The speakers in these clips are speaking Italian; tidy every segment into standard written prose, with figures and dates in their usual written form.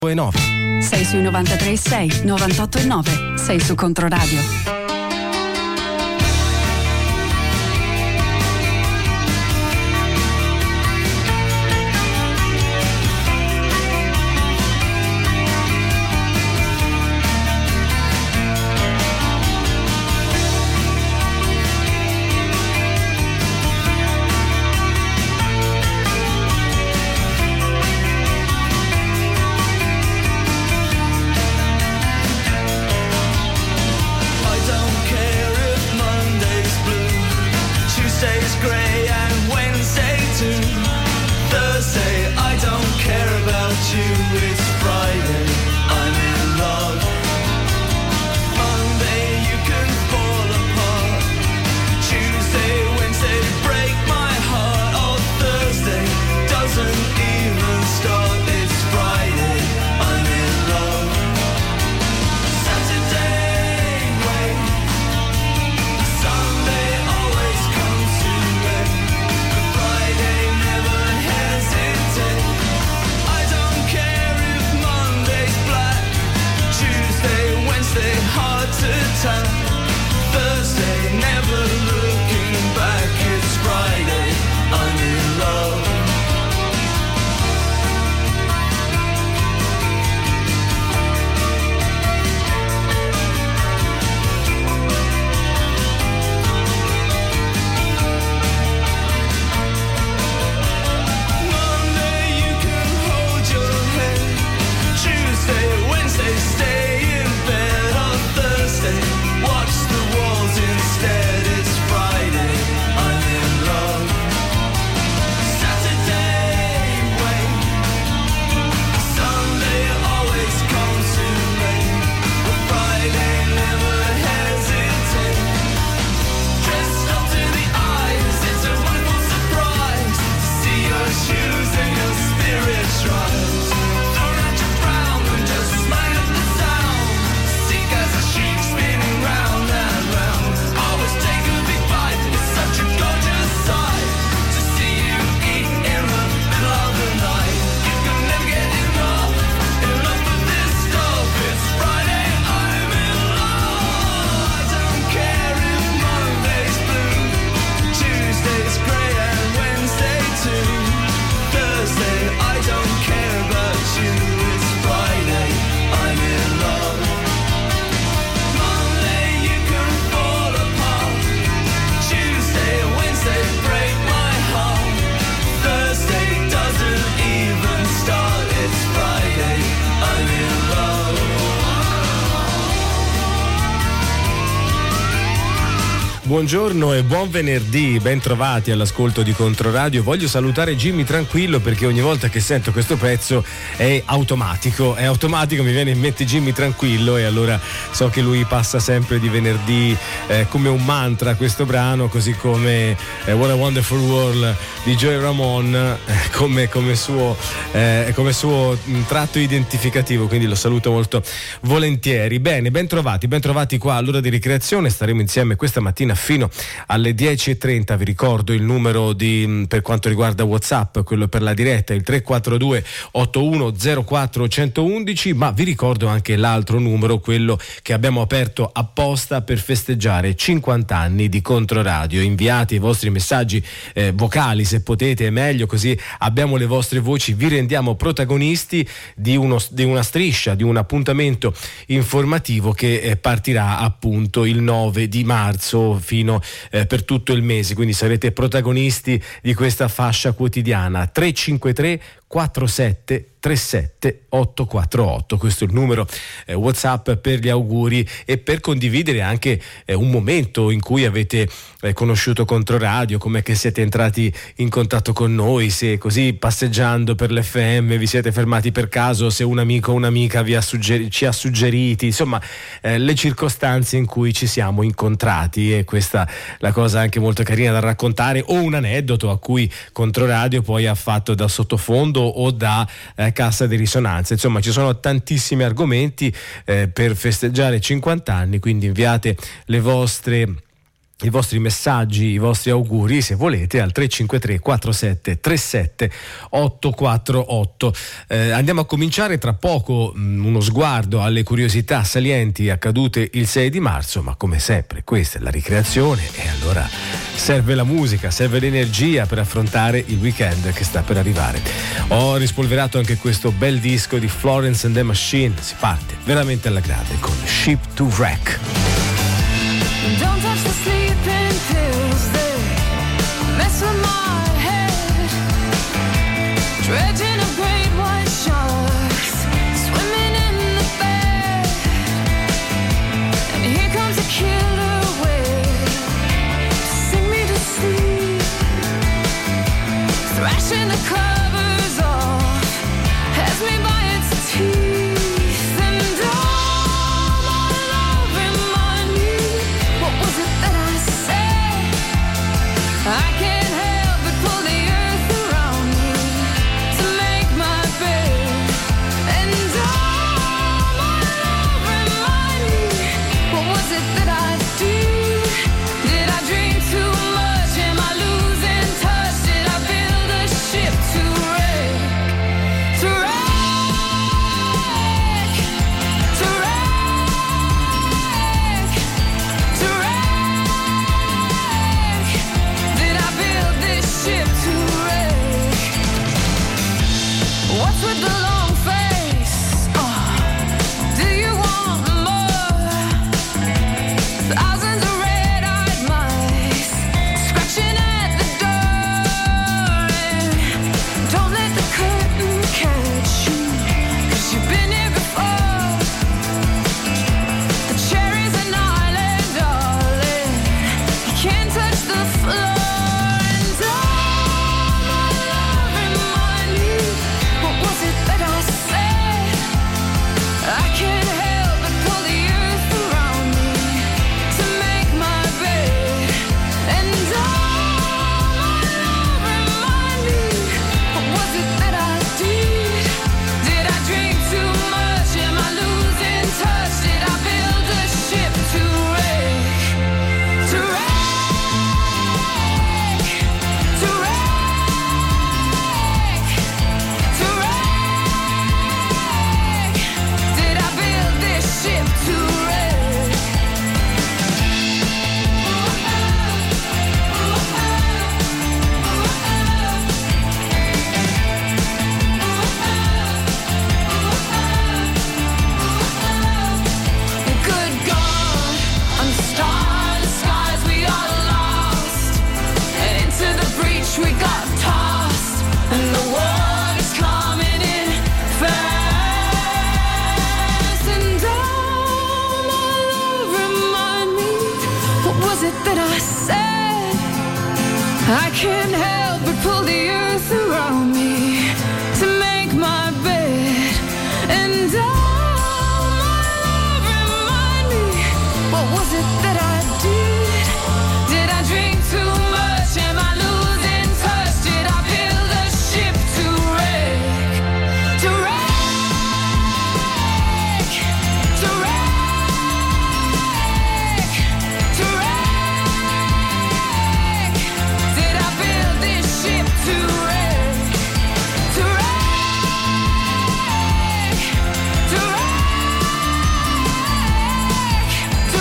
9. Sei sui 93.6, 98.9. Sei su Controradio. Buongiorno e buon venerdì, ben trovati all'ascolto di Controradio. Voglio salutare Jimmy Tranquillo perché ogni volta che sento questo pezzo è automatico, mi viene in mente Jimmy Tranquillo e allora so che lui passa sempre di venerdì come un mantra questo brano, così come What a Wonderful World di Joey Ramone come suo tratto identificativo, quindi lo saluto molto volentieri. Bene, ben trovati qua all'ora di ricreazione, staremo insieme questa mattina fino alle 10:30. Vi ricordo il numero per quanto riguarda WhatsApp, quello per la diretta, il 342 8104 111, ma vi ricordo anche l'altro numero, quello che abbiamo aperto apposta per festeggiare 50 anni di Controradio. Inviate i vostri messaggi vocali se potete, è meglio, così abbiamo le vostre voci, vi rendiamo protagonisti di una striscia, di un appuntamento informativo che partirà appunto il 9 di marzo fino per tutto il mese, quindi sarete protagonisti di questa fascia quotidiana. 353 47 37 848, questo è il numero WhatsApp per gli auguri e per condividere anche un momento in cui avete conosciuto Controradio, com'è che siete entrati in contatto con noi, se così passeggiando per l'FM vi siete fermati per caso, se un amico o un'amica ci ha suggeriti, insomma le circostanze in cui ci siamo incontrati, e questa la cosa anche molto carina da raccontare, o un aneddoto a cui Controradio poi ha fatto da sottofondo o da cassa di risonanza. Insomma, ci sono tantissimi argomenti per festeggiare 50 anni, quindi inviate le vostre i vostri messaggi, i vostri auguri, se volete, al 353 47 37 848. Andiamo a cominciare tra poco uno sguardo alle curiosità salienti accadute il 6 di marzo, ma come sempre questa è la ricreazione e allora serve la musica, serve l'energia per affrontare il weekend che sta per arrivare. Ho rispolverato anche questo bel disco di Florence and the Machine, si parte veramente alla grande con Ship to Wreck. Don't touch the sleeping pills, they mess with my head. Dredging of great white sharks, swimming in the bed. And here comes a killer wave to sing me to sleep. Thrashing the covers off, has me by its teeth. I can't help but pull the earth around me to make my bed. And all my love remind me, what was it that I did? Did I dream too much? Am I losing touch? Did I build a ship to wreck? To wreck, to wreck, to wreck. Ship to wreck. What's with the long face? Oh, do you want more? Thousands of red-eyed mice scratching at the door. And don't let the curtain catch you, 'cause you've been here before. The cherry's an island, darling. You can't touch the floor. I can't help but pull the earth around me to make my bed. And all my love remind me, what was it that I did? Did I drink too much? Am I losing touch? Did I build a ship to wreck? To wreck, to wreck, to wreck. Ship to wreck. Good God, on the starless skies we are lost, and into the breach we got tossed, and the water's coming in fast. Was it that I said? I can't help but pull the earth around me to make my bed. And all my love remind me, what was it that I did? Did I drink too much? Am I losing touch? Did I build a ship to wreck? To wreck, to wreck, to wreck. To wreck, to wreck, to wreck, to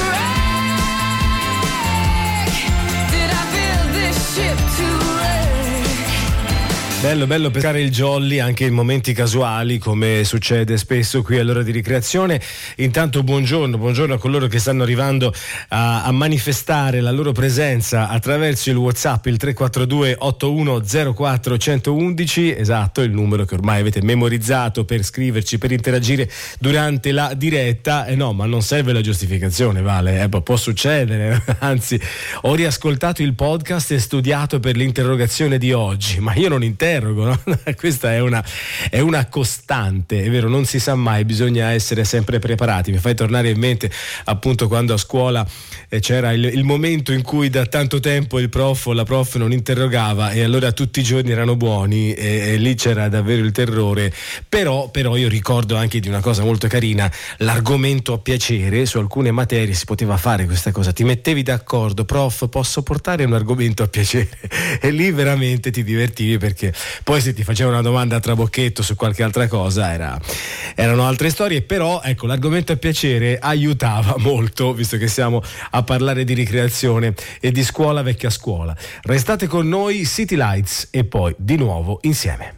wreck. Did I build this ship to wreck? Bello pescare il jolly anche in momenti casuali, come succede spesso qui all'ora di ricreazione. Intanto buongiorno a coloro che stanno arrivando a manifestare la loro presenza attraverso il WhatsApp, il 342 8104 111, esatto, il numero che ormai avete memorizzato per scriverci, per interagire durante la diretta. No, ma non serve la giustificazione, Vale, può succedere. Anzi, ho riascoltato il podcast e studiato per l'interrogazione di oggi, ma io non interrogo, interrogo, no? Questa è una costante, è vero, non si sa mai, bisogna essere sempre preparati. Mi fai tornare in mente appunto quando a scuola c'era il momento in cui da tanto tempo il prof o la prof non interrogava e allora tutti i giorni erano buoni e lì c'era davvero il terrore. Però io ricordo anche di una cosa molto carina, l'argomento a piacere. Su alcune materie si poteva fare questa cosa, ti mettevi d'accordo: prof, posso portare un argomento a piacere? E lì veramente ti divertivi, perché poi se ti faceva una domanda a trabocchetto su qualche altra cosa erano altre storie. Però ecco, l'argomento a piacere aiutava molto, visto che siamo a parlare di ricreazione e di scuola, vecchia scuola. Restate con noi, City Lights, e poi di nuovo insieme.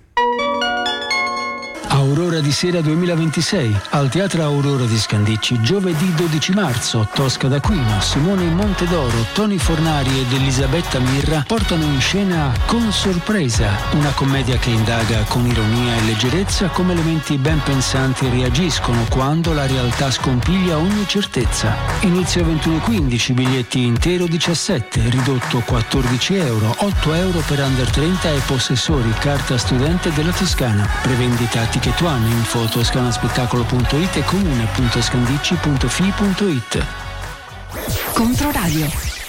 Aurora di Sera 2026 al Teatro Aurora di Scandicci, giovedì 12 marzo. Tosca d'Aquino, Simone Montedoro, Toni Fornari ed Elisabetta Mirra portano in scena Con Sorpresa, una commedia che indaga con ironia e leggerezza come elementi ben pensanti reagiscono quando la realtà scompiglia ogni certezza. Inizio 21:15, biglietti intero 17, ridotto 14 euro, 8 euro per under 30 e possessori carta studente della Toscana. Prevendita Ticket One, info toscanaspettacolo.it e comune.scandicci.fi.it. Controradio.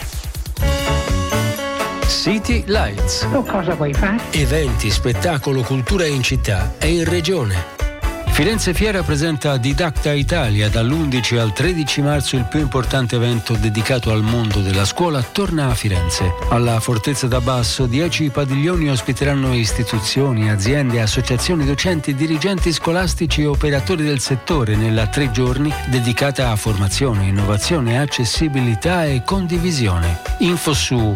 City Lights. Tu cosa vuoi fare? Eventi, spettacolo, cultura in città e in regione. Firenze Fiera presenta Didacta Italia. Dall'11 al 13 marzo il più importante evento dedicato al mondo della scuola torna a Firenze. Alla Fortezza d'Abbasso 10 padiglioni ospiteranno istituzioni, aziende, associazioni docenti, dirigenti scolastici e operatori del settore nella 3 giorni dedicata a formazione, innovazione, accessibilità e condivisione. Info su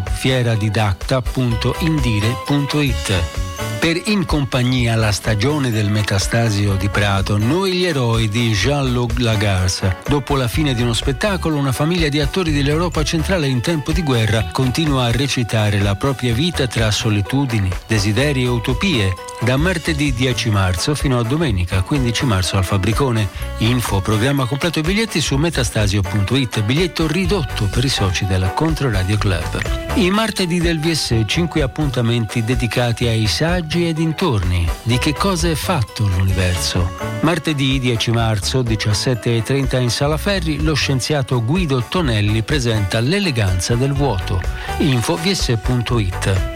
fieradidacta.indire.it. Per In compagnia, la stagione del Metastasio di Prato, noi gli eroi di Jean-Luc Lagarce. Dopo la fine di uno spettacolo, una famiglia di attori dell'Europa centrale in tempo di guerra continua a recitare la propria vita tra solitudini, desideri e utopie, da martedì 10 marzo fino a domenica 15 marzo al Fabbricone. Info, programma completo e biglietti su metastasio.it, biglietto ridotto per i soci del Controradio Club. I martedì del VS, 5 appuntamenti dedicati ai saggi e dintorni. Di che cosa è fatto l'universo? Martedì 10 marzo, 17:30 in Sala Ferri, lo scienziato Guido Tonelli presenta L'eleganza del vuoto. Info vs.it.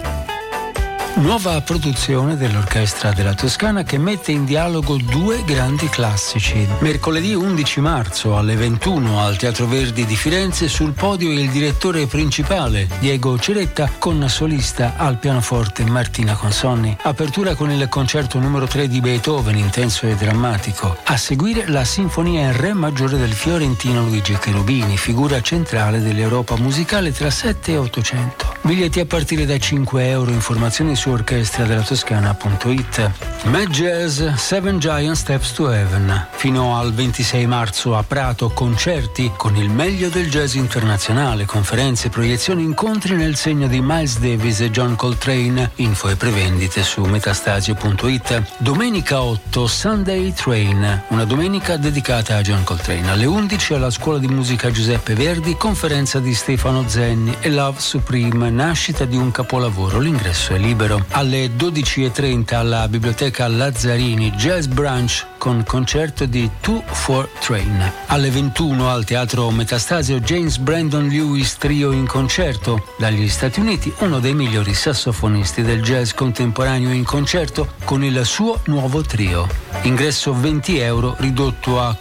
Nuova produzione dell'Orchestra della Toscana che mette in dialogo 2 grandi classici. Mercoledì 11 marzo alle 21 al Teatro Verdi di Firenze, sul podio il direttore principale Diego Ceretta con solista al pianoforte Martina Consonni. Apertura con il concerto numero 3 di Beethoven, intenso e drammatico. A seguire la sinfonia in re maggiore del fiorentino Luigi Cherubini, figura centrale dell'Europa musicale tra 7 e 800. Biglietti a partire da 5 euro, informazioni su orchestradelatoscana.it. Mad Jazz 7 Giant Steps to Heaven. Fino al 26 marzo a Prato, concerti con il meglio del jazz internazionale, conferenze, proiezioni, incontri nel segno di Miles Davis e John Coltrane. Info e prevendite su metastasio.it. Domenica 8 Sunday Train, una domenica dedicata a John Coltrane. Alle 11 alla Scuola di Musica Giuseppe Verdi, conferenza di Stefano Zenni e Love Supreme, nascita di un capolavoro. L'ingresso è libero. Alle 12:30 alla Biblioteca Lazzarini, Jazz Brunch con concerto di 2-4 Train. Alle 21 al Teatro Metastasio, James Brandon Lewis Trio in concerto. Dagli Stati Uniti, uno dei migliori sassofonisti del jazz contemporaneo in concerto con il suo nuovo trio. Ingresso 20 euro, ridotto a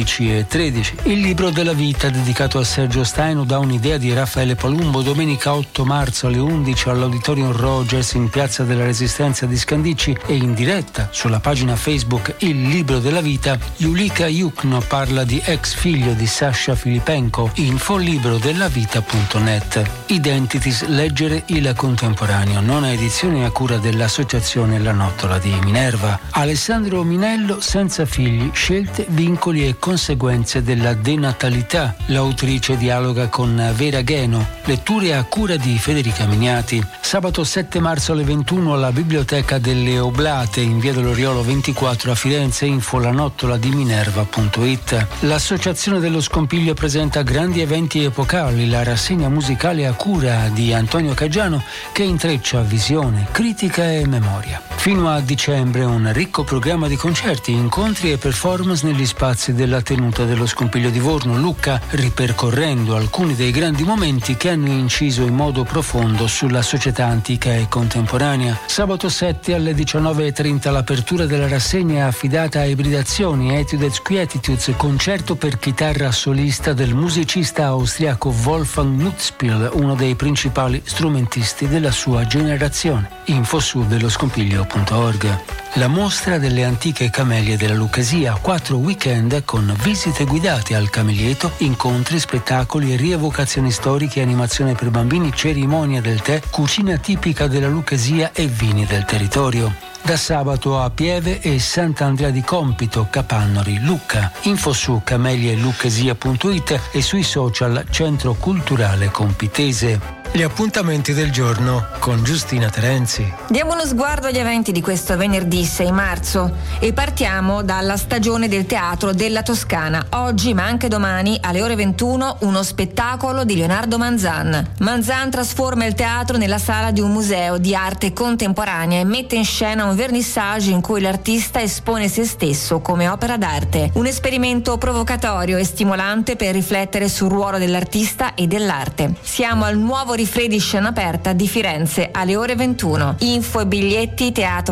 15,13. Il libro della vita dedicato a Sergio Staino dà un'idea di Raffaele Palumbo. Domenica 8 marzo alle 11 all'Auditorium Rogers in Piazza della Resistenza di Scandicci e in diretta sulla pagina Facebook Il libro della vita. Julika Yukno parla di ex figlio di Sasha Filipenko. Info librodellavita.net. Identities, leggere il contemporaneo, nona edizione a cura dell'associazione La Nottola di Minerva. Alessandro Minello, Senza figli, scelte, vincoli e conseguenze della denatalità. L'autrice dialoga con Vera Gheno. Letture a cura di Federica Miniati. Sabato 7 marzo alle 21 alla Biblioteca delle Oblate in via dell'Oriolo 24 a Firenze. Info lanottola di Minerva.it. L'Associazione dello Scompiglio presenta grandi eventi epocali, la rassegna musicale a cura di Antonio Caggiano che intreccia visione, critica e memoria. Fino a dicembre un ricco programma di concerti, incontri e performance negli spazi della tenuta dello Scompiglio di Vorno. Lucca, ripercorrendo alcuni dei grandi momenti che hanno inciso in modo profondo sulla società antica e contemporanea. Sabato 7 alle 19:30 l'apertura della rassegna è affidata a Ibridazioni, Etudes Quietitudes, concerto per chitarra solista del musicista austriaco Wolfgang Nutzspiel, uno dei principali strumentisti della sua generazione. Info su delloscompiglio.org. La mostra delle antiche camelie della Lucchesia, 4 weekend con visite guidate al Camelietto, incontri, spettacoli e rievocazioni storiche, animazione per bambini, cerimonia del tè, cucina tipica della Lucchesia e vini del territorio. Da sabato a Pieve e Sant'Andrea di Compito, Capannori, Lucca. Info su camelielucchesia.it e sui social Centro Culturale Compitese. Gli appuntamenti del giorno con Giustina Terenzi. Diamo uno sguardo agli eventi di questo venerdì 6 marzo e partiamo dalla stagione del Teatro della Toscana. Oggi, ma anche domani, alle ore 21, uno spettacolo di Leonardo Manzan. Manzan trasforma il teatro nella sala di un museo di arte contemporanea e mette in scena un vernissage in cui l'artista espone se stesso come opera d'arte. Un esperimento provocatorio e stimolante per riflettere sul ruolo dell'artista e dell'arte. Siamo al nuovo Rifledi di scena aperta di Firenze alle ore 21. Info e biglietti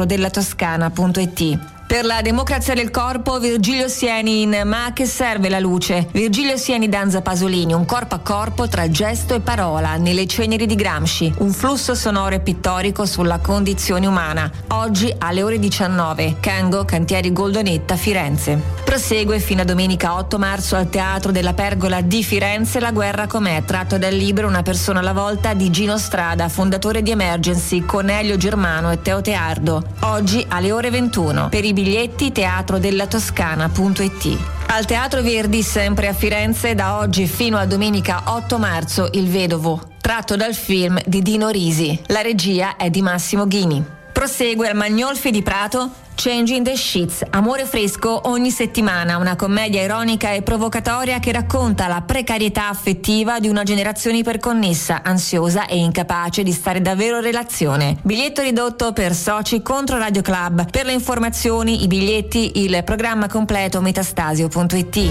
teatrodellatoscana.it. Per la democrazia del corpo, Virgilio Sieni in Ma a che serve la luce? Virgilio Sieni danza Pasolini, un corpo a corpo tra gesto e parola, nelle ceneri di Gramsci, un flusso sonoro e pittorico sulla condizione umana. Oggi alle ore 19, Cango, Cantieri Goldonetta, Firenze. Prosegue fino a domenica 8 marzo al Teatro della Pergola di Firenze La guerra com'è, tratto dal libro Una persona alla volta di Gino Strada, fondatore di Emergency, con Elio Germano e Teo Teardo. Oggi alle ore 21. Per i biglietti teatrodellatoscana.it. Al Teatro Verdi, sempre a Firenze, da oggi fino a domenica 8 marzo, Il Vedovo, tratto dal film di Dino Risi. La regia è di Massimo Ghini. Prosegue al Magnolfi di Prato Changing the Sheets, amore fresco ogni settimana, una commedia ironica e provocatoria che racconta la precarietà affettiva di una generazione iperconnessa, ansiosa e incapace di stare davvero in relazione. Biglietto ridotto per soci contro Radio Club. Per le informazioni, i biglietti, il programma completo metastasio.it.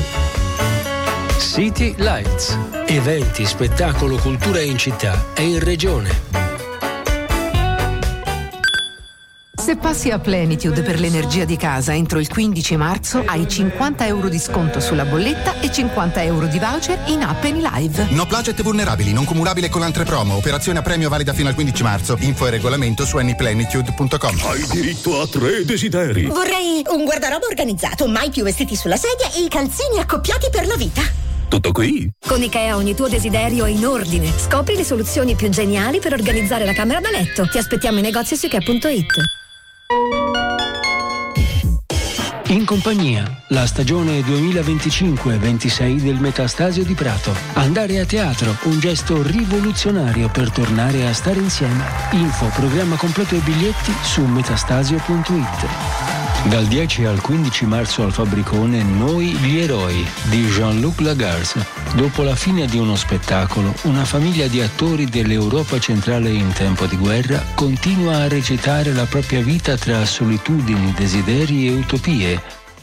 City Lights. Eventi, spettacolo, cultura in città e in regione. Se passi a Plenitude per l'energia di casa entro il 15 marzo hai 50 euro di sconto sulla bolletta e 50 euro di voucher in app e in live. No budget vulnerabili, non cumulabile con altre promo. Operazione a premio valida fino al 15 marzo. Info e regolamento su anyplenitude.com. Hai diritto a 3 desideri. Vorrei un guardaroba organizzato, mai più vestiti sulla sedia e i calzini accoppiati per la vita. Tutto qui? Con Ikea ogni tuo desiderio è in ordine. Scopri le soluzioni più geniali per organizzare la camera da letto. Ti aspettiamo in negozio su ikea.it. In compagnia, la stagione 2025-26 del Metastasio di Prato. Andare a teatro, un gesto rivoluzionario per tornare a stare insieme. Info, programma completo e biglietti su metastasio.it. Dal 10 al 15 marzo al Fabbricone Noi gli eroi di Jean-Luc Lagarce. Dopo la fine di uno spettacolo, una famiglia di attori dell'Europa centrale in tempo di guerra continua a recitare la propria vita tra solitudini, desideri e utopie.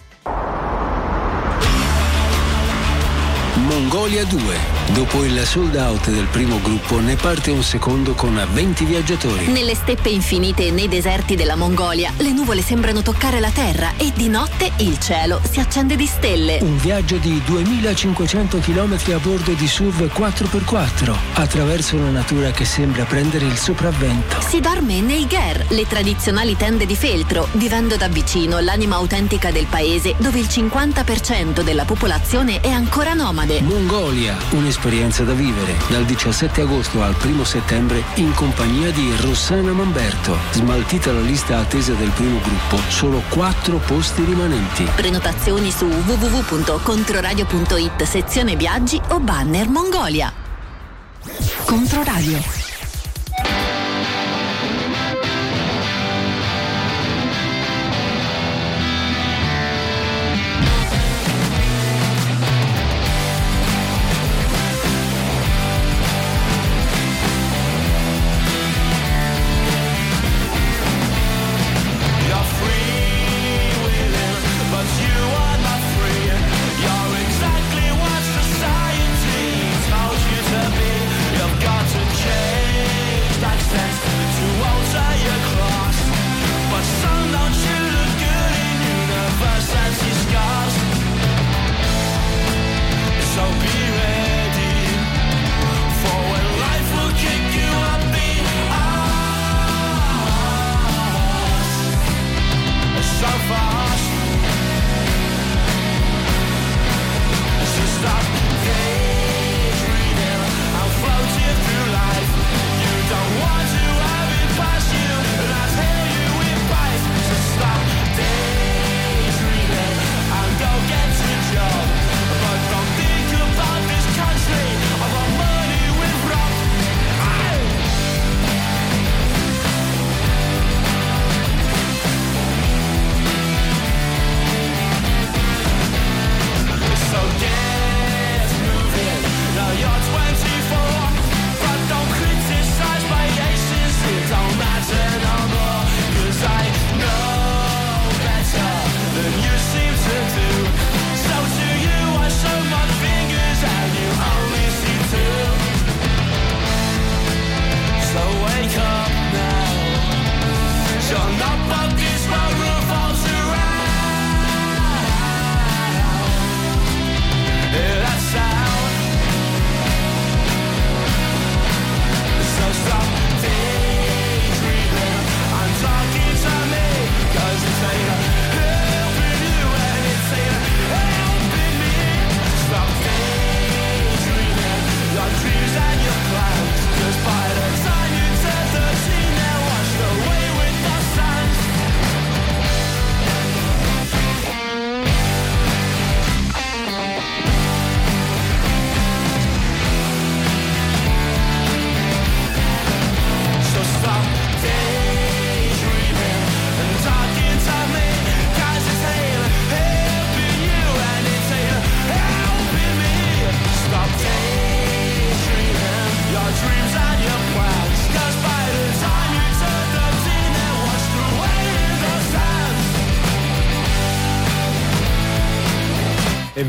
Mongolia 2. Dopo il sold out del primo gruppo ne parte un secondo con 20 viaggiatori. Nelle steppe infinite e nei deserti della Mongolia le nuvole sembrano toccare la terra e di notte il cielo si accende di stelle. Un viaggio di 2500 km a bordo di SUV 4x4 attraverso una natura che sembra prendere il sopravvento. Si dorme nei ger, le tradizionali tende di feltro, vivendo da vicino l'anima autentica del paese dove il 50% della popolazione è ancora nomade. Mongolia, un'esperienza da vivere dal 17 agosto al 1 settembre in compagnia di Rossana Mamberto. Smaltita la lista attesa del primo gruppo, solo 4 posti rimanenti. Prenotazioni su www.controradio.it, sezione viaggi o banner Mongolia. Controradio.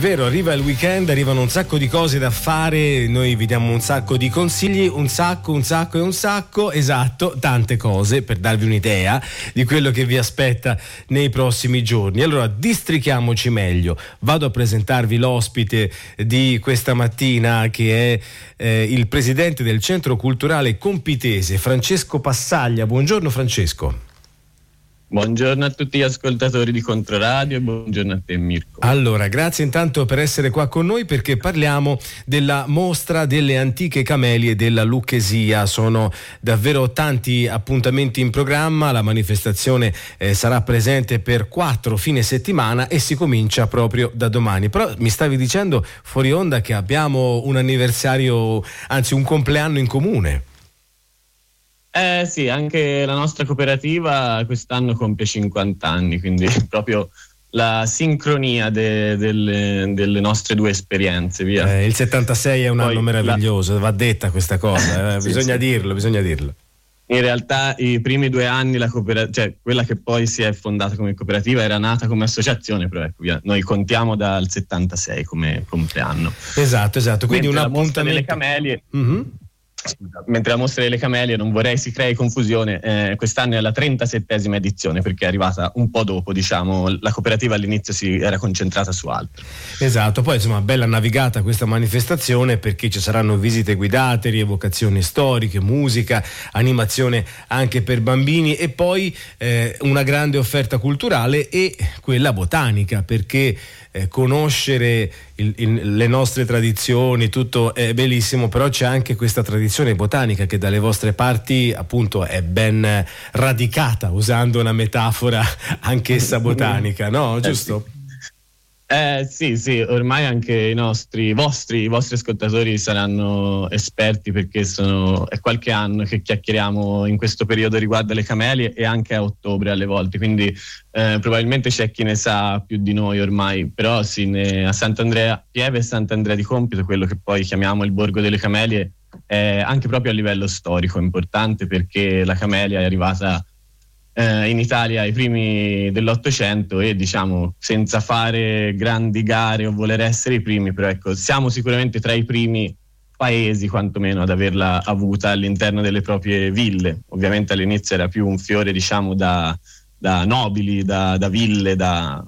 vero, arriva il weekend, arrivano un sacco di cose da fare, noi vi diamo un sacco di consigli, un sacco e un sacco, esatto, tante cose per darvi un'idea di quello che vi aspetta nei prossimi giorni. Allora, districhiamoci meglio. Vado a presentarvi l'ospite di questa mattina, che è il presidente del Centro Culturale Compitese, Francesco Passaglia. Buongiorno Francesco. Buongiorno a tutti gli ascoltatori di Controradio e buongiorno a te Mirko. Allora, grazie intanto per essere qua con noi, perché parliamo della mostra delle antiche camelie della Lucchesia. Sono davvero tanti appuntamenti in programma, la manifestazione sarà presente per 4 fine settimana e si comincia proprio da domani. Però mi stavi dicendo fuori onda che abbiamo un anniversario, anzi un compleanno in comune. Sì, anche la nostra cooperativa quest'anno compie 50 anni, quindi proprio la sincronia delle nostre due esperienze, via. Il 76 è un anno meraviglioso, va detta questa cosa, bisogna dirlo. In realtà i primi 2 anni cioè quella che poi si è fondata come cooperativa era nata come associazione, però ecco, via, noi contiamo dal 76 come compleanno. Esatto, quindi un appuntamento delle camelie. Mm-hmm. Mentre la mostra delle camelie, non vorrei si crei confusione, quest'anno è la 37esima edizione, perché è arrivata un po' dopo, diciamo, la cooperativa all'inizio si era concentrata su altro. Esatto, poi insomma bella navigata questa manifestazione, perché ci saranno visite guidate, rievocazioni storiche, musica, animazione anche per bambini e poi una grande offerta culturale e quella botanica, perché conoscere le nostre tradizioni, tutto è bellissimo, però c'è anche questa tradizione botanica che dalle vostre parti appunto è ben radicata, usando una metafora anch'essa botanica, no? Giusto? Sì, ormai anche i vostri ascoltatori saranno esperti, perché è qualche anno che chiacchieriamo in questo periodo riguardo alle camelie e anche a ottobre alle volte, quindi probabilmente c'è chi ne sa più di noi ormai, però sì, a Sant'Andrea Pieve e Sant'Andrea di Compito, quello che poi chiamiamo il Borgo delle Camelie, è anche proprio a livello storico importante, perché la camelia è arrivata in Italia ai primi dell'800 e, diciamo, senza fare grandi gare o voler essere i primi, però ecco, siamo sicuramente tra i primi paesi quantomeno ad averla avuta all'interno delle proprie ville. Ovviamente all'inizio era più un fiore, diciamo, da nobili, da ville, da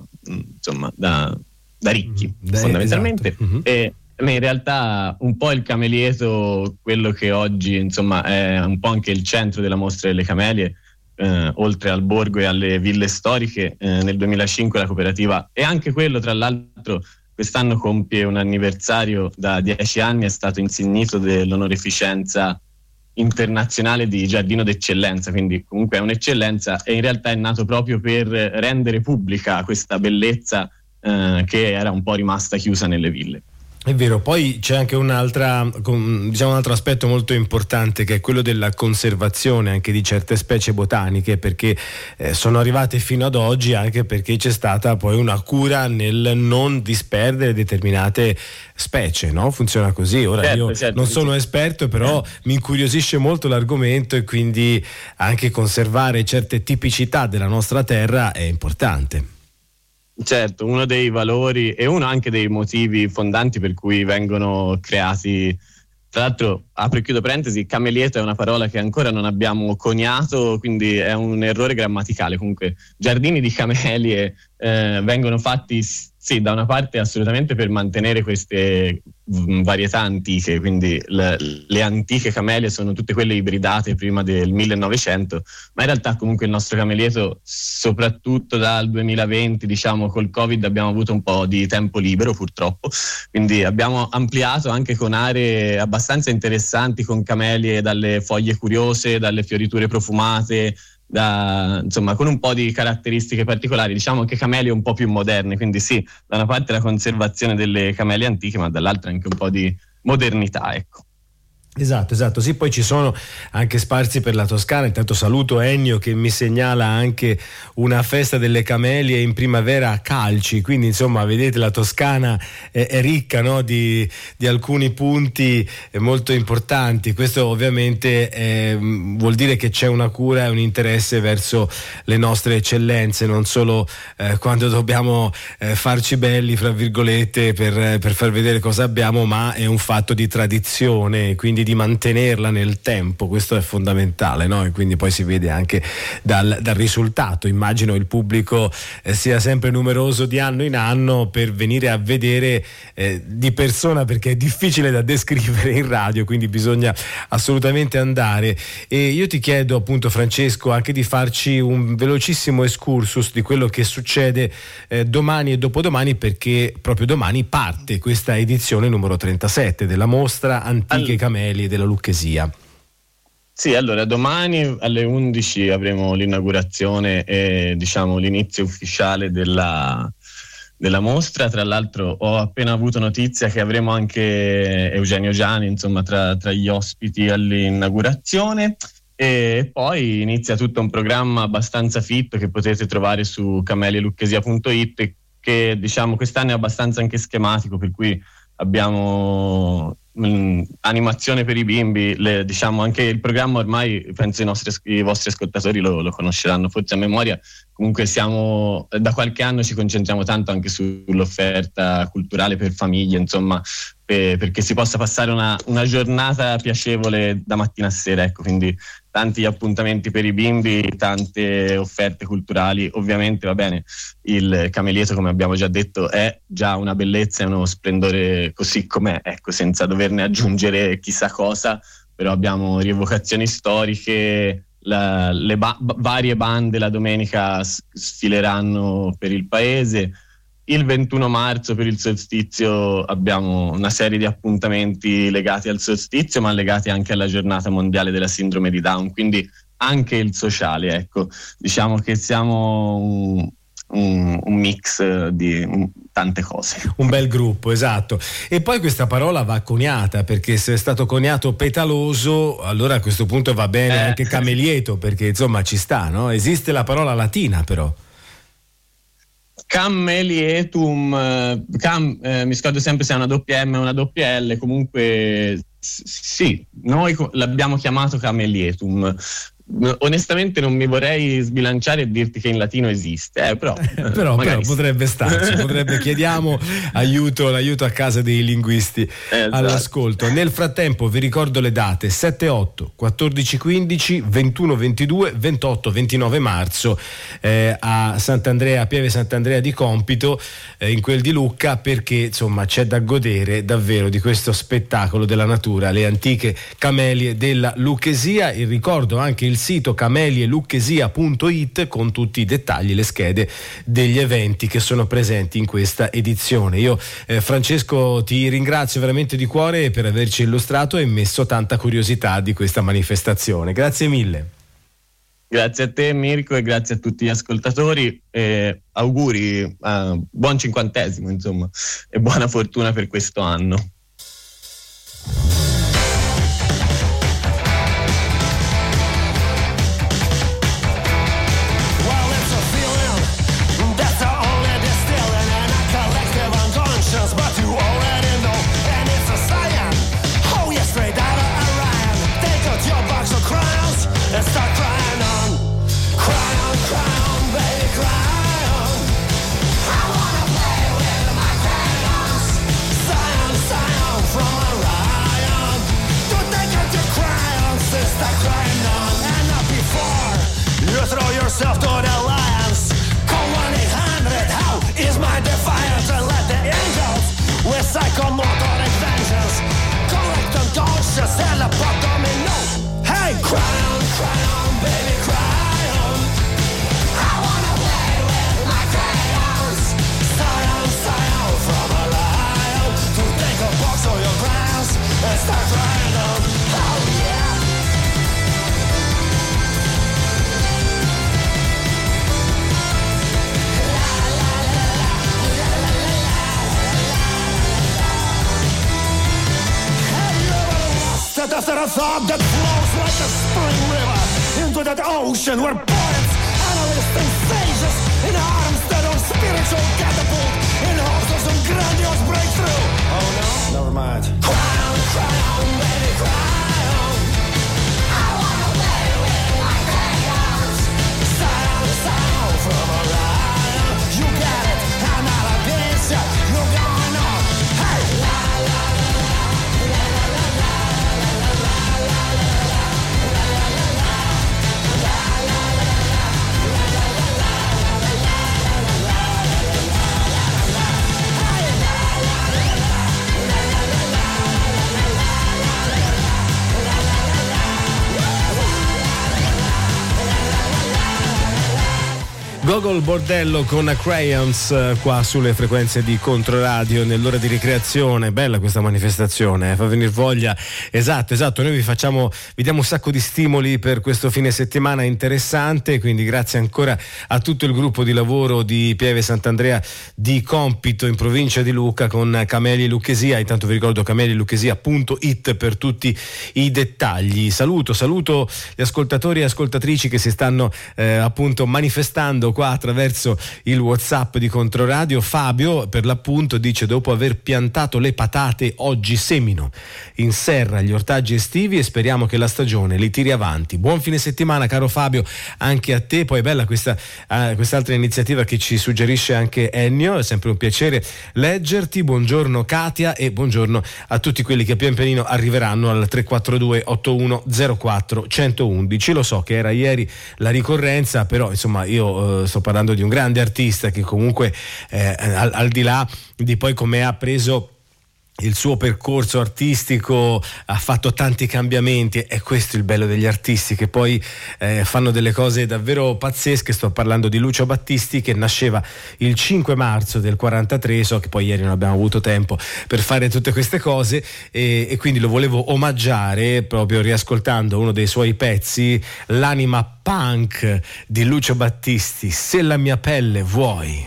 ricchi, fondamentalmente. Esatto. E in realtà un po' il Camelieto, quello che oggi insomma è un po' anche il centro della mostra delle camelie, oltre al borgo e alle ville storiche, nel 2005 la cooperativa, e anche quello tra l'altro quest'anno compie un anniversario, da 10 anni è stato insignito dell'onorificenza internazionale di giardino d'eccellenza, quindi comunque è un'eccellenza, e in realtà è nato proprio per rendere pubblica questa bellezza che era un po' rimasta chiusa nelle ville. È vero, poi c'è anche un altro aspetto molto importante, che è quello della conservazione anche di certe specie botaniche, perché sono arrivate fino ad oggi anche perché c'è stata poi una cura nel non disperdere determinate specie, no? Funziona così. Ora certo, non sono esperto, però mi incuriosisce molto l'argomento, e quindi anche conservare certe tipicità della nostra terra è importante. Certo, uno dei valori e uno anche dei motivi fondanti per cui vengono creati. Tra l'altro, apro e chiudo parentesi, camelieto è una parola che ancora non abbiamo coniato, quindi è un errore grammaticale. Comunque, giardini di camelie vengono fatti, sì, da una parte assolutamente per mantenere queste varietà antiche, quindi le antiche camelie sono tutte quelle ibridate prima del 1900, ma in realtà comunque il nostro camelieto, soprattutto dal 2020, diciamo, col Covid abbiamo avuto un po' di tempo libero purtroppo, quindi abbiamo ampliato anche con aree abbastanza interessanti, con camelie dalle foglie curiose, dalle fioriture profumate, insomma, con un po' di caratteristiche particolari, diciamo anche camelie un po' più moderne, quindi sì, da una parte la conservazione delle camelie antiche, ma dall'altra anche un po' di modernità, ecco. Esatto, sì, poi ci sono anche sparsi per la Toscana. Intanto saluto Ennio che mi segnala anche una festa delle camelie in primavera a Calci, quindi insomma vedete la Toscana è ricca, no, di alcuni punti molto importanti. Questo ovviamente vuol dire che c'è una cura e un interesse verso le nostre eccellenze, non solo quando dobbiamo farci belli fra virgolette per far vedere cosa abbiamo, ma è un fatto di tradizione, quindi di mantenerla nel tempo. Questo è fondamentale, no? E quindi poi si vede anche dal risultato. Immagino il pubblico sia sempre numeroso di anno in anno per venire a vedere di persona, perché è difficile da descrivere in radio, quindi bisogna assolutamente andare. E io ti chiedo appunto, Francesco, anche di farci un velocissimo excursus di quello che succede domani e dopodomani, perché proprio domani parte questa edizione numero 37 della mostra Antiche Camelie della Lucchesia. Sì, allora domani alle 11 avremo l'inaugurazione e diciamo l'inizio ufficiale della mostra. Tra l'altro ho appena avuto notizia che avremo anche Eugenio Giani, insomma, tra gli ospiti all'inaugurazione, e poi inizia tutto un programma abbastanza fitto che potete trovare su camelielucchesia.it, che diciamo quest'anno è abbastanza anche schematico, per cui abbiamo animazione per i bimbi, diciamo anche il programma ormai penso i vostri ascoltatori lo conosceranno forse a memoria. Comunque da qualche anno ci concentriamo tanto anche sull'offerta culturale per famiglie, insomma, perché si possa passare una giornata piacevole da mattina a sera, ecco. Quindi tanti appuntamenti per i bimbi, tante offerte culturali. Ovviamente va bene, il Camelieto, come abbiamo già detto, è già una bellezza e uno splendore così com'è, ecco, senza doverne aggiungere chissà cosa, però abbiamo rievocazioni storiche, le varie bande la domenica sfileranno per il paese. Il 21 marzo per il solstizio abbiamo una serie di appuntamenti legati al solstizio, ma legati anche alla giornata mondiale della sindrome di Down, quindi anche il sociale, ecco. Diciamo che siamo un mix di tante cose. Un bel gruppo, esatto. E poi questa parola va coniata, perché se è stato coniato petaloso, allora a questo punto va bene anche camelieto, perché insomma ci sta, no? Esiste la parola latina però. Camelietum, mi scordo sempre se è una doppia M o una doppia L, comunque sì, noi l'abbiamo chiamato camelietum. Onestamente non mi vorrei sbilanciare e dirti che in latino esiste, però potrebbe starci, chiediamo aiuto a casa dei linguisti all'ascolto. Nel frattempo vi ricordo le date: 7-8, 14-15, 21-22, 28-29 marzo a Sant'Andrea, a Pieve Sant'Andrea di Compito, in quel di Lucca, perché insomma c'è da godere davvero di questo spettacolo della natura, le antiche camelie della Lucchesia. Il ricordo anche il sito camelielucchesia.it con tutti i dettagli, le schede degli eventi che sono presenti in questa edizione. Io Francesco ti ringrazio veramente di cuore per averci illustrato e messo tanta curiosità di questa manifestazione. Grazie mille. Grazie a te Mirko e grazie a tutti gli ascoltatori, auguri, buon 50°, insomma, e buona fortuna per questo anno. Yourself to the lions. Call 1-800, how is my defiance? And let the angels with psychomotor adventures collect unconscious and a domino. Hey, cry on, baby, cry on. I wanna play with my crayons. Scion from a lion. To take a box of your crayons and start crying on. Oh yeah. a thought that flows like a spring river into that ocean where poets, analysts, and sages in arms that on spiritual catapult in hopes of some grandiose breakthrough. Oh no? Never mind. Cry on, baby, cry on. I wanna play with my crayons. Sound from a lion. You got it, I'm not against ya. You're going on. Hey, la la la la la la la. Gogol Bordello con Crayons qua sulle frequenze di Controradio nell'ora di ricreazione. Bella questa manifestazione, fa venire voglia. Esatto, noi vi diamo un sacco di stimoli per questo fine settimana interessante, quindi grazie ancora a tutto il gruppo di lavoro di Pieve Sant'Andrea di Compito in provincia di Lucca con Camelia Lucchesia. Intanto vi ricordo camelialucchesia.it per tutti i dettagli. Saluto gli ascoltatori e ascoltatrici che si stanno appunto manifestando qua attraverso il WhatsApp di Controradio. Fabio per l'appunto dice: dopo aver piantato le patate oggi semino in serra gli ortaggi estivi e speriamo che la stagione li tiri avanti. Buon fine settimana caro Fabio anche a te. Poi è bella quest'altra iniziativa che ci suggerisce anche Ennio, è sempre un piacere leggerti. Buongiorno Katia e buongiorno a tutti quelli che pian pianino arriveranno al 342 8104 111. Lo so che era ieri la ricorrenza, però insomma io sto parlando di un grande artista che comunque al di là di poi come ha preso il suo percorso artistico ha fatto tanti cambiamenti. È questo il bello degli artisti, che poi fanno delle cose davvero pazzesche. Sto parlando di Lucio Battisti, che nasceva il 5 marzo del 43, so che poi ieri non abbiamo avuto tempo per fare tutte queste cose e quindi lo volevo omaggiare proprio riascoltando uno dei suoi pezzi, l'anima punk di Lucio Battisti, Se la mia pelle vuoi.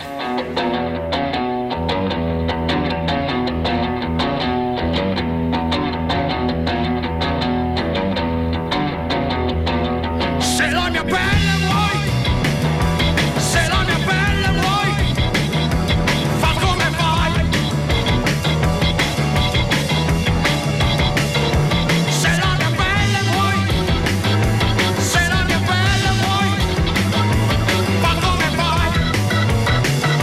Se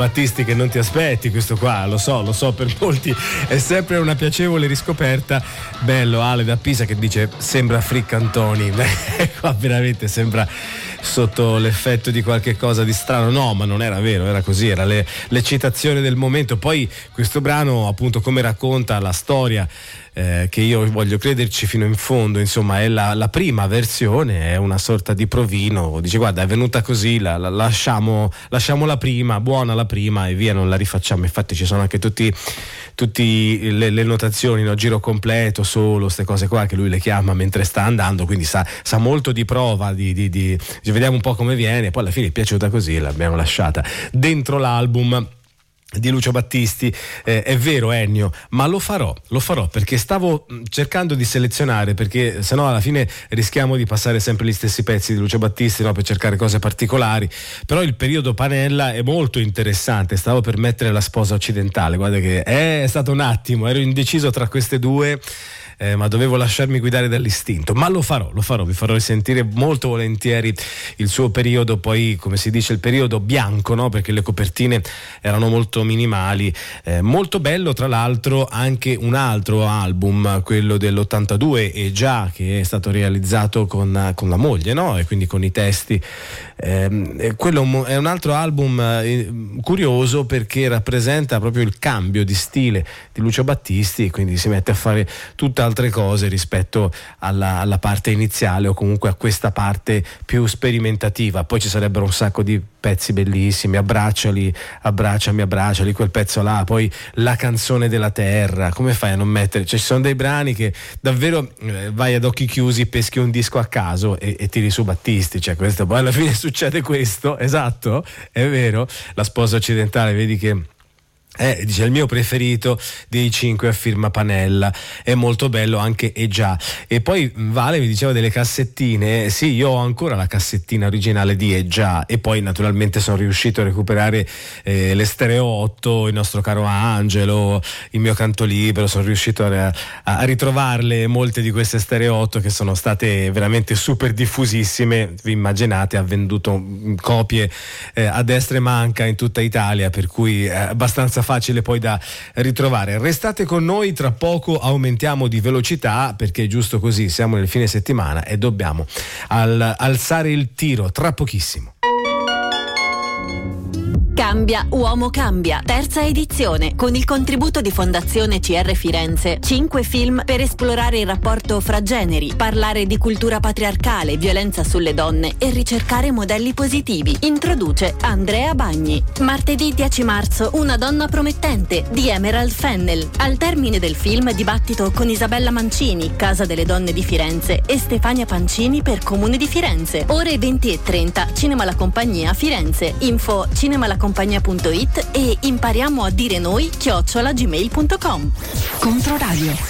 Battisti che non ti aspetti, questo qua, lo so, per molti è sempre una piacevole riscoperta. Bello Ale da Pisa che dice sembra Friccantoni. Qua veramente sembra sotto l'effetto di qualche cosa di strano. No, ma non era vero, era così, era l'eccitazione del momento. Poi questo brano, appunto, come racconta la storia, che io voglio crederci fino in fondo, insomma, è la prima versione, è una sorta di provino, dice guarda è venuta così, lasciamo la prima, buona la prima e via, non la rifacciamo. Infatti ci sono anche tutte le notazioni, no? Giro completo, solo, queste cose qua che lui le chiama mentre sta andando, quindi sa molto di prova, vediamo un po' come viene, poi alla fine è piaciuta così, l'abbiamo lasciata dentro l'album di Lucio Battisti. È vero Ennio, ma lo farò perché stavo cercando di selezionare, perché sennò alla fine rischiamo di passare sempre gli stessi pezzi di Lucio Battisti, no? Per cercare cose particolari. Però il periodo Panella è molto interessante, stavo per mettere La sposa occidentale, guarda che è stato un attimo, ero indeciso tra queste due, ma dovevo lasciarmi guidare dall'istinto. Ma lo farò, vi farò risentire molto volentieri il suo periodo, poi come si dice il periodo bianco, no? Perché le copertine erano molto minimali, molto bello. Tra l'altro anche un altro album, quello dell'82, e già che è stato realizzato con la moglie, no? E quindi con i testi, quello è un altro album curioso perché rappresenta proprio il cambio di stile di Lucio Battisti, quindi si mette a fare tutte altre cose rispetto alla parte iniziale, o comunque a questa parte più sperimentativa. Poi ci sarebbero un sacco di pezzi bellissimi, abbracciami, quel pezzo là, poi La canzone della terra, come fai a non mettere? Cioè ci sono dei brani che davvero vai ad occhi chiusi, peschi un disco a caso e tiri su Battisti, cioè questo, poi alla fine succede questo, esatto, è vero. La sposa occidentale, vedi che dice il mio preferito dei 5 a firma Panella, è molto bello anche E già. E poi Vale mi diceva delle cassettine, sì, io ho ancora la cassettina originale di E già, e poi naturalmente sono riuscito a recuperare le stereo 8, il nostro caro Angelo, il mio canto libero, sono riuscito a ritrovarle, molte di queste stereo 8 che sono state veramente super diffusissime. Vi immaginate, ha venduto copie a destra e manca in tutta Italia, per cui è abbastanza facile poi da ritrovare. Restate con noi, tra poco aumentiamo di velocità perché è giusto così, siamo nel fine settimana e dobbiamo alzare il tiro tra pochissimo. Cambia, uomo cambia, terza edizione, con il contributo di Fondazione CR Firenze. 5 film per esplorare il rapporto fra generi, parlare di cultura patriarcale, violenza sulle donne e ricercare modelli positivi. Introduce Andrea Bagni. Martedì 10 marzo, Una donna promettente di Emerald Fennell. Al termine del film, dibattito con Isabella Mancini, Casa delle Donne di Firenze, e Stefania Pancini per Comune di Firenze. Ore 20:30, Cinema La Compagnia Firenze. Info cinemalacompagnia.it e impariamo a dire noi @gmail.com. Controradio.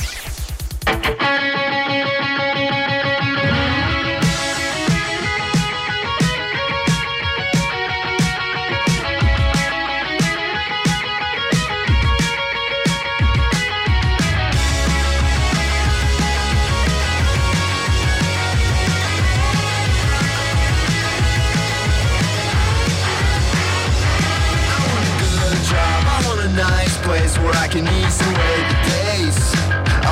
Nice place where I can ease away the days.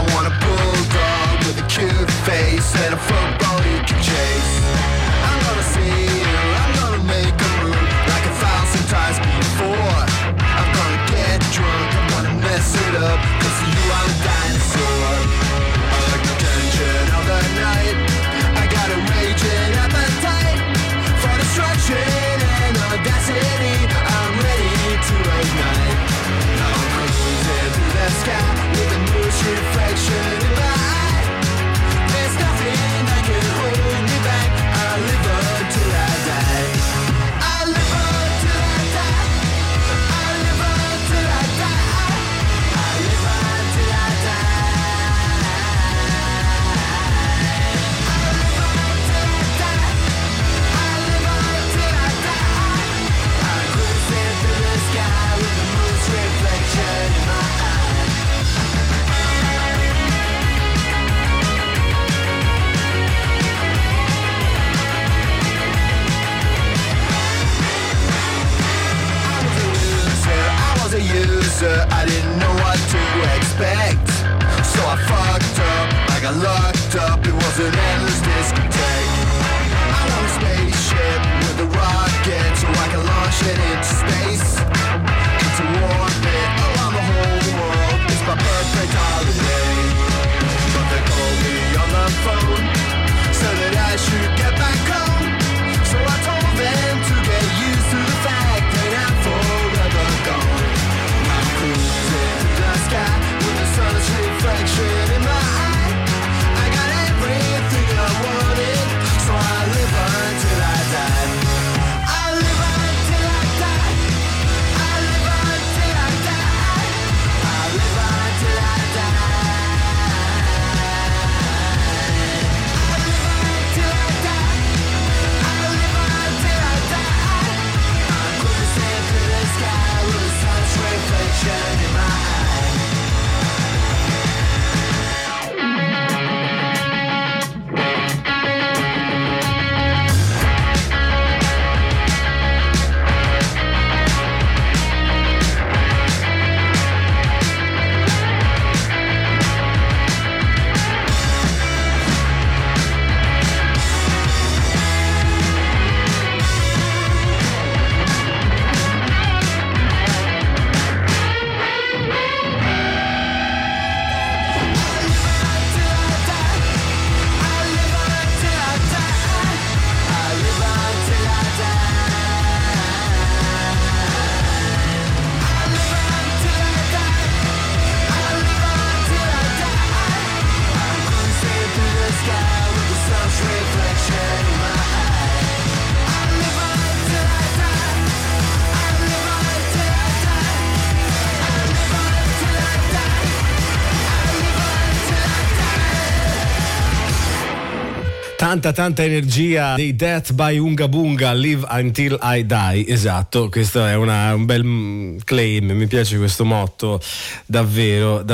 Tanta energia dei Death by Unga Bunga, Live Until I Die. Esatto, questo è un bel claim, mi piace questo motto, davvero.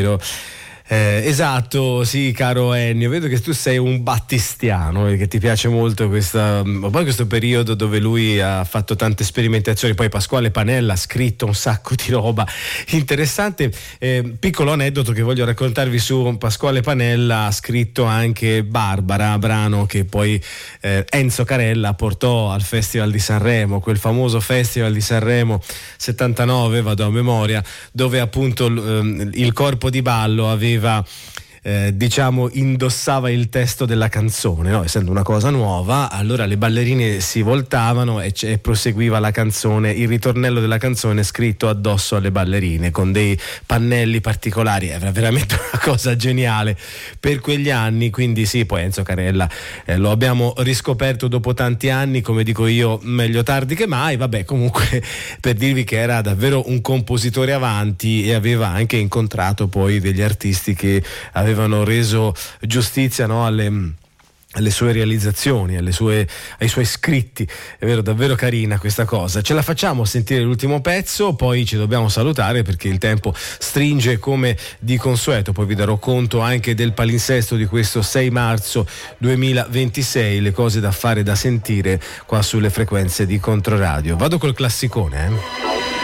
Esatto, sì, caro Ennio, vedo che tu sei un battistiano e che ti piace molto questo periodo dove lui ha fatto tante sperimentazioni. Poi Pasquale Panella ha scritto un sacco di roba interessante. Piccolo aneddoto che voglio raccontarvi su Pasquale Panella: ha scritto anche Barbara, brano che poi Enzo Carella portò al Festival di Sanremo, quel famoso Festival di Sanremo 79, vado a memoria, dove appunto il corpo di ballo aveva indossava il testo della canzone, no? Essendo una cosa nuova, allora le ballerine si voltavano e proseguiva la canzone, il ritornello della canzone scritto addosso alle ballerine con dei pannelli particolari. Era veramente una cosa geniale per quegli anni. Quindi sì, poi Enzo Carella lo abbiamo riscoperto dopo tanti anni, come dico io, meglio tardi che mai. Vabbè, comunque, per dirvi che era davvero un compositore avanti e aveva anche incontrato poi degli artisti che avevano reso giustizia, no, alle sue realizzazioni, ai suoi scritti. È vero, davvero carina questa cosa. Ce la facciamo sentire l'ultimo pezzo, poi ci dobbiamo salutare perché il tempo stringe come di consueto. Poi vi darò conto anche del palinsesto di questo 6 marzo 2026, le cose da fare, da sentire qua sulle frequenze di Controradio. Vado col classicone,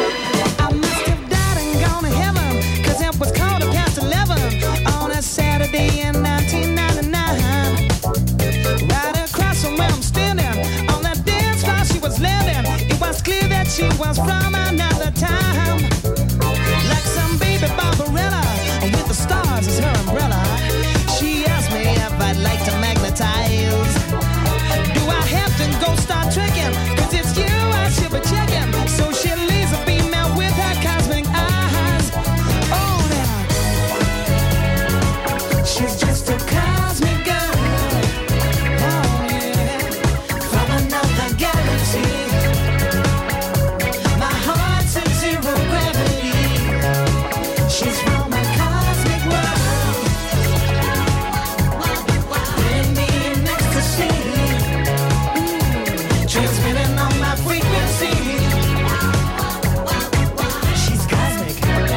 Saturday in 1999, right across from where I'm standing, on that dance floor she was living. It was clear that she was from another time, like some baby Barbarella with the stars as her umbrella. She asked me if I'd like to magnetize. Do I have to go start tricking? 'Cause it's you I should be checking. So she leaves a female with her cosmic eyes. Oh, now she's just a cosmic girl, oh yeah, from another galaxy. My heart's in zero gravity. She's from a cosmic world, in me in ecstasy, transmitting on my frequency. She's cosmic.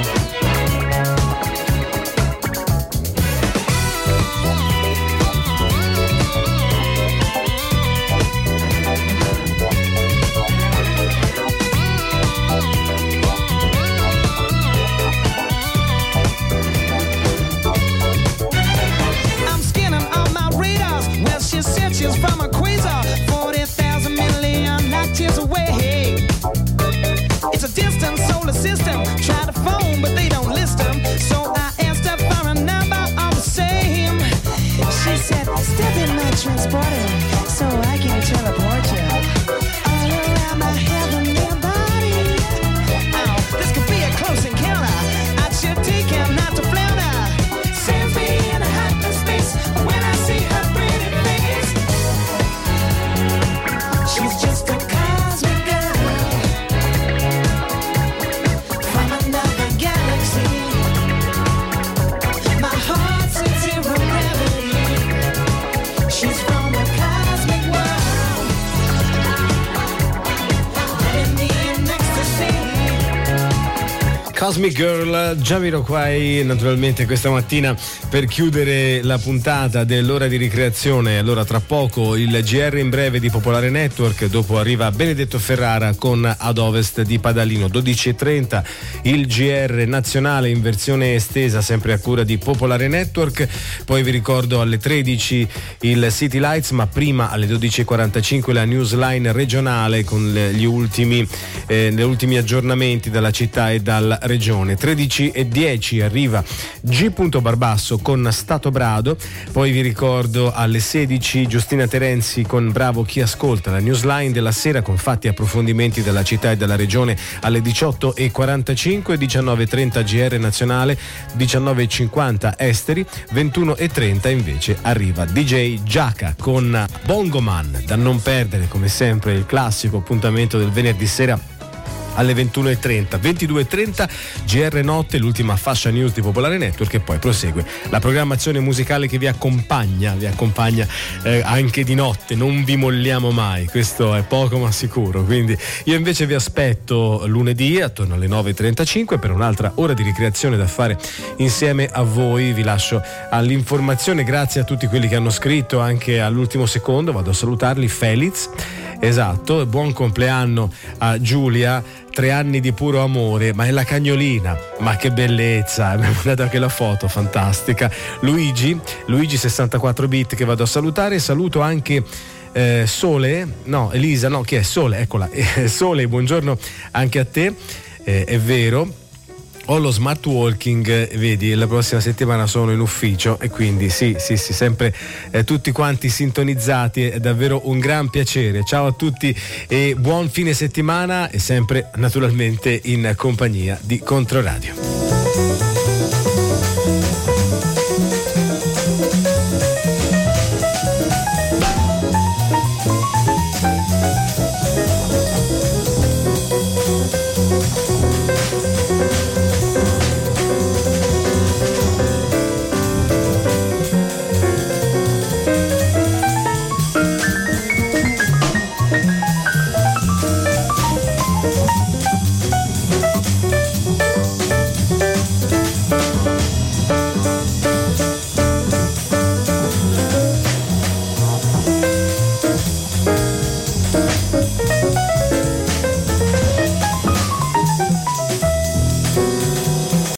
I'm scanning all my radars. Well, she said she's from a quasar, 40,000 million light years away. It's a distant solar system. Try to phone, but they don't list them. So I asked her for a number all the same. She said, step in my transporter so I can teleport you all around my heavenly body. Oh, this could be a close encounter. I should take him not to flounder. Sends me in a hyperspace when I see her pretty face. She's just a cosmic girl from another galaxy. My heart's in zero gravity. She's from a cosmic world, letting me in ecstasy. Cosmic Girl, Jamiroquai, naturalmente questa mattina per chiudere la puntata dell'ora di ricreazione. Allora tra poco il GR in breve di Popolare Network, dopo arriva Benedetto Ferrara con Ad Ovest di Padalino, 12.30 il GR nazionale in versione estesa sempre a cura di Popolare Network. Poi vi ricordo alle 13 il City Lights, ma prima alle 12.45 la Newsline regionale con gli ultimi aggiornamenti dalla città e dalla regione. 13.10 arriva G. Barbasso con Stato Brado. Poi vi ricordo alle 16 Giustina Terenzi con Bravo chi ascolta, la Newsline della sera con fatti e approfondimenti della città e della regione alle 18.45, 19.30 GR nazionale, 19.50 esteri, 21.30 invece arriva DJ Giaca con Bongo Man, da non perdere come sempre il classico appuntamento del venerdì sera alle 21.30, 22.30 GR Notte, l'ultima fascia news di Popolare Network, e poi prosegue la programmazione musicale che vi accompagna anche di notte, non vi molliamo mai, questo è poco ma sicuro. Quindi io invece vi aspetto lunedì attorno alle 9.35 per un'altra ora di ricreazione da fare insieme a voi. Vi lascio all'informazione, grazie a tutti quelli che hanno scritto anche all'ultimo secondo, vado a salutarli. Feliz, esatto, buon compleanno a Giulia, 3 anni di puro amore, ma è la cagnolina, ma che bellezza, mi ha mandato anche la foto, fantastica. Luigi 64 bit che vado a salutare, saluto anche Elisa, chi è? Sole, eccola. Sole, buongiorno anche a te, è vero. Ho lo smart walking, vedi, la prossima settimana sono in ufficio e quindi sì, sempre tutti quanti sintonizzati, è davvero un gran piacere. Ciao a tutti e buon fine settimana, e sempre naturalmente in compagnia di Controradio.